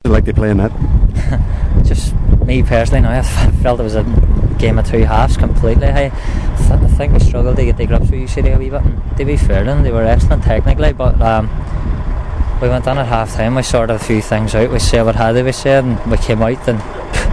You like to play in that? Just me personally, now I felt it was a game of two halves completely. I think we struggled to get the grips with UCD a wee bit. And to be fair, then they were excellent technically, but we went on at half time. We sorted a few things out. We said what had to be said, and we came out and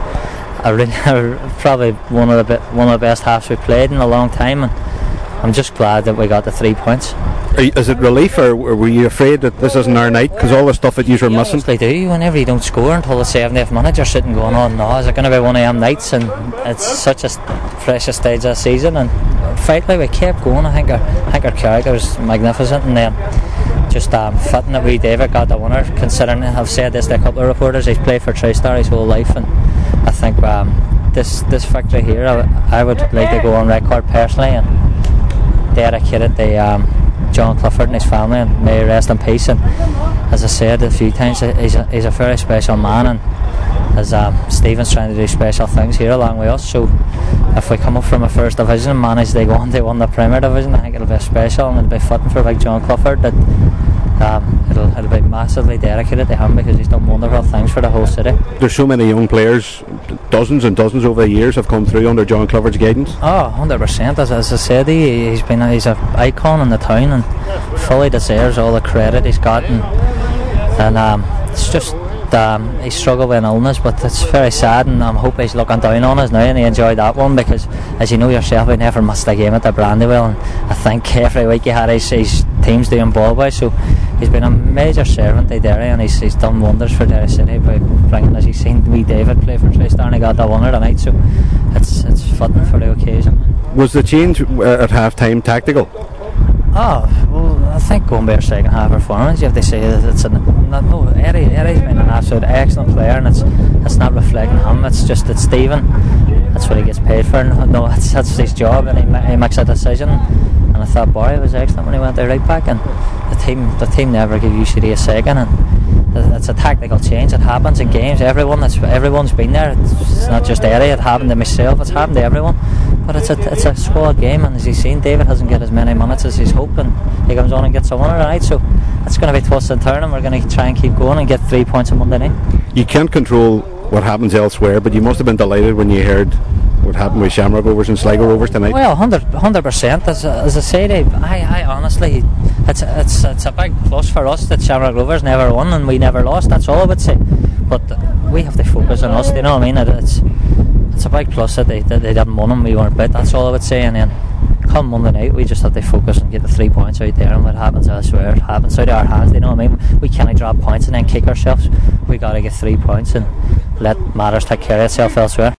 probably one of the best halves we played in a long time. And I'm just glad that we got the 3 points. Is it relief, or were you afraid that this isn't our night because all the stuff that you were missing? They do. Whenever you don't score until the 70th minute, you're sitting going, oh no, is it going to be one of them nights? And it's such a precious stage of the season, and frankly we kept going. I think our character was magnificent, and then just fitting that we David got the winner, considering I've said this to a couple of reporters, he's played for TriStar his whole life, and I think this victory here I would like to go on record personally and dedicate it to John Clifford and his family, and may he rest in peace. And as I said a few times, he's a very special man, and as Stephen's trying to do special things here along with us, so if we come up from a first division and manage to go on to win the Premier Division, I think it'll be special, and it'll be fitting for big John Clifford that it'll be massively dedicated to him, because he's done wonderful things for the whole city. There's so many young players, dozens and dozens over the years have come through under John Clifford's guidance. 100%. As I said, he's an icon in the town and fully deserves all the credit he's got, and it's just he struggled with an illness, but it's very sad, and I hope he's looking down on us now and he enjoyed that one, because as you know yourself, he never missed a game at the Brandywell, and I think every week he had his teams doing ball by, so he's been a major servant to Derry, and he's done wonders for Derry City by bringing, as you've seen wee David play for TriStar, and he got that winner tonight, so it's fitting for the occasion. Was the change at half time tactical? Well, I think going by our second half performance, you have to say that Eddie's been an absolute excellent player, and it's not reflecting him, it's Stephen. That's what he gets paid for. No, that's his job, and he makes a decision. And I thought Barry was excellent when he went there right back, and the team never gave UCD a second, and it's a tactical change. It happens in games. Everyone's been there. It's not just Eddie. It happened to myself. It's happened to everyone. But it's a squad game, and as you've seen, David hasn't got as many minutes as he's hoping. He comes on and gets a winner tonight, so it's going to be twist and turn, and we're going to try and keep going and get 3 points on Monday night. You can't control what happens elsewhere, but you must have been delighted when you heard what happened with Shamrock Rovers and Sligo Rovers tonight. Well, 100%. As I say, I honestly, it's a big plus for us that Shamrock Rovers never won and we never lost. That's all I would say. But we have to focus on us. You know what I mean? It's a big plus that they didn't win and we weren't beat. That's all I would say. And then come Monday night, we just have to focus and get the 3 points out there. And what happens elsewhere, it happens out of our hands. You know what I mean? We can't drop points and then kick ourselves. We got to get 3 points and let matters take care of itself elsewhere.